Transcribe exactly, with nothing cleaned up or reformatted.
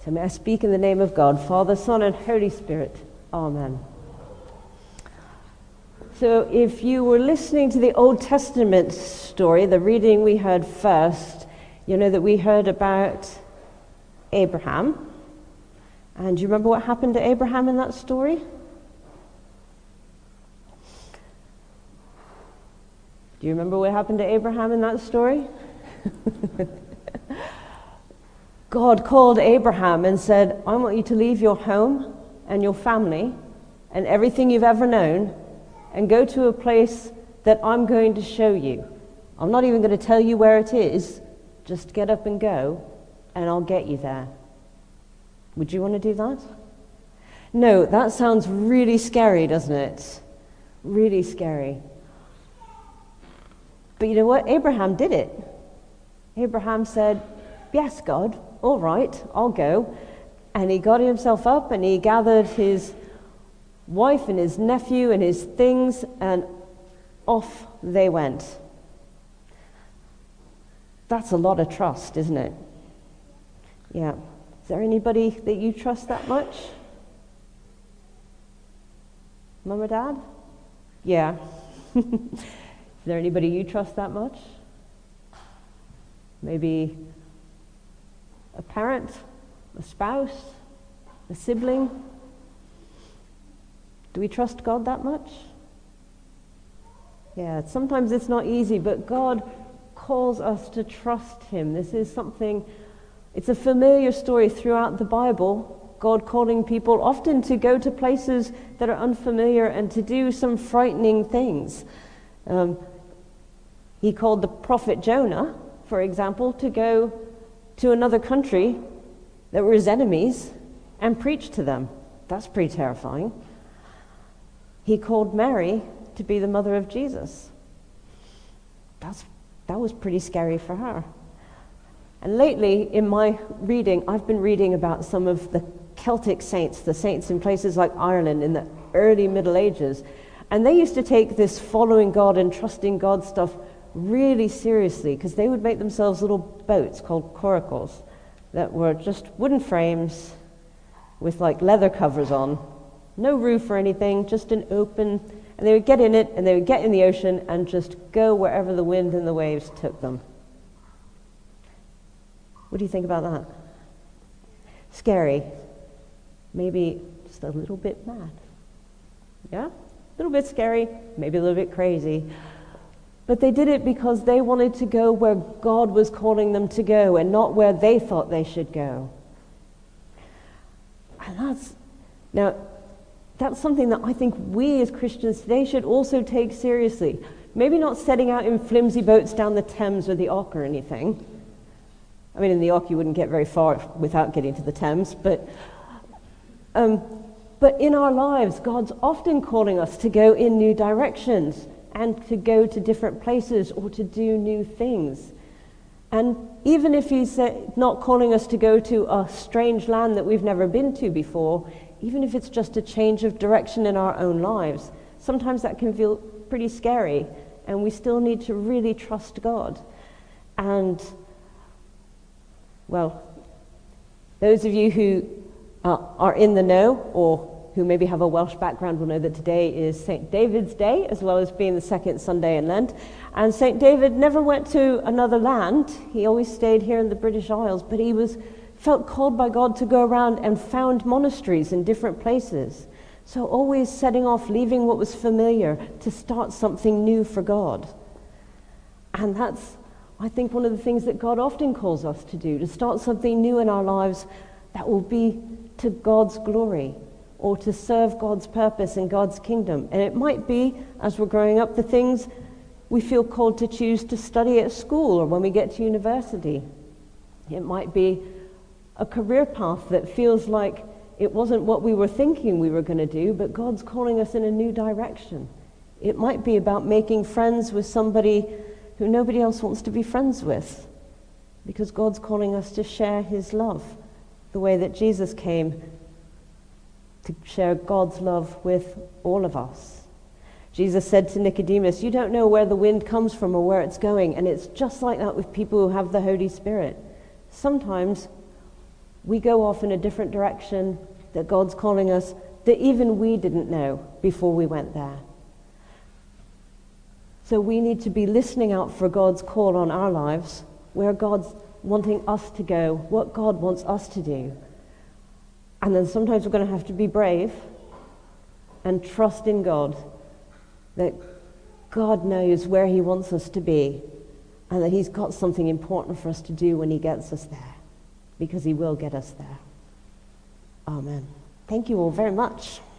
So may I speak in the name of God, Father, Son, and Holy Spirit. Amen. So if you were listening to the Old Testament story, the reading we heard first, you know that we heard about Abraham. And do you remember what happened to Abraham in that story? Do you remember what happened to Abraham in that story? God called Abraham and said, I want you to leave your home and your family and everything you've ever known and go to a place that I'm going to show you. I'm not even going to tell you where it is. Just get up and go, and I'll get you there. Would you want to do that? No, that sounds really scary, doesn't it? Really scary. But you know what? Abraham did it. Abraham said, yes, God, all right, I'll go. And he got himself up and he gathered his wife and his nephew and his things, and off they went. That's a lot of trust, isn't it? Yeah. Is there anybody that you trust that much? Mum or Dad? Yeah. Is there anybody you trust that much? Maybe a parent, a spouse, a sibling? Do we trust God that much? Yeah, sometimes it's not easy, but God calls us to trust Him. This is something, it's a familiar story throughout the Bible. God calling people often to go to places that are unfamiliar and to do some frightening things. Um, he called the prophet Jonah, for example, to go to another country that were his enemies and preach to them. That's pretty terrifying. He called Mary to be the mother of Jesus. That's, that was pretty scary for her. And lately, in my reading, I've been reading about some of the Celtic saints, the saints in places like Ireland in the early Middle Ages. And they used to take this following God and trusting God stuff really seriously, because they would make themselves little boats called coracles that were just wooden frames with like leather covers on, no roof or anything, just an open, and they would get in it and they would get in the ocean and just go wherever the wind and the waves took them. What do you think about that? Scary. Maybe just a little bit mad. Yeah? A little bit scary, maybe a little bit crazy. But they did it because they wanted to go where God was calling them to go and not where they thought they should go. And that's, now, that's something that I think we as Christians today should also take seriously. Maybe not setting out in flimsy boats down the Thames or the Ock or anything. I mean, in the Ock you wouldn't get very far without getting to the Thames, but um, but in our lives, God's often calling us to go in new directions and to go to different places or to do new things. And even if He's not calling us to go to a strange land that we've never been to before, even if it's just a change of direction in our own lives, sometimes that can feel pretty scary, and we still need to really trust God. And, well, those of you who uh, are in the know, or who maybe have a Welsh background, will know that today is Saint David's Day, as well as being the second Sunday in Lent. And Saint David never went to another land. He always stayed here in the British Isles, but he was felt called by God to go around and found monasteries in different places. So always setting off, leaving what was familiar to start something new for God. And that's, I think, one of the things that God often calls us to do, to start something new in our lives that will be to God's glory, or to serve God's purpose and God's kingdom. And it might be, as we're growing up, the things we feel called to choose to study at school or when we get to university. It might be a career path that feels like it wasn't what we were thinking we were going to do, but God's calling us in a new direction. It might be about making friends with somebody who nobody else wants to be friends with, because God's calling us to share His love, the way that Jesus came to share God's love with all of us. Jesus said to Nicodemus, you don't know where the wind comes from or where it's going, and it's just like that with people who have the Holy Spirit. Sometimes we go off in a different direction, that God's calling us, that even we didn't know before we went there. So we need to be listening out for God's call on our lives, where God's wanting us to go, what God wants us to do. And then sometimes we're going to have to be brave and trust in God, that God knows where he wants us to be, and that he's got something important for us to do when he gets us there, because he will get us there. Amen. Thank you all very much.